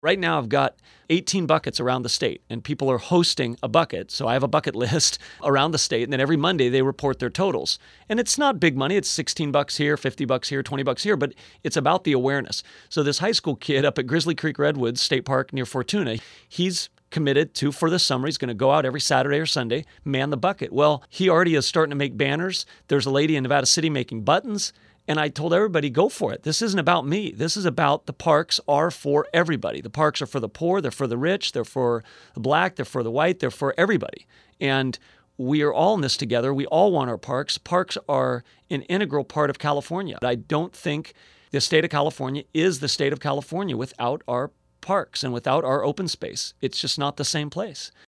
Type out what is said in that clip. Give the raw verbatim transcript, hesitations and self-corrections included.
Right now, I've got eighteen buckets around the state, and people are hosting a bucket. So I have a bucket list around the state, and then every Monday they report their totals. And it's not big money. It's sixteen bucks here, fifty bucks here, twenty bucks here, but it's about the awareness. So this high school kid up at Grizzly Creek Redwoods State Park near Fortuna, he's committed to, for the summer, he's going to go out every Saturday or Sunday, man the bucket. Well, he already is starting to make banners. There's a lady in Nevada City making buttons. And I told everybody, go for it. This isn't about me. This is about the parks are for everybody. The parks are for the poor. They're for the rich. They're for the black. They're for the white. They're for everybody. And we are all in this together. We all want our parks. Parks are an integral part of California. I don't think the state of California is the state of California without our parks and without our open space. It's just not the same place.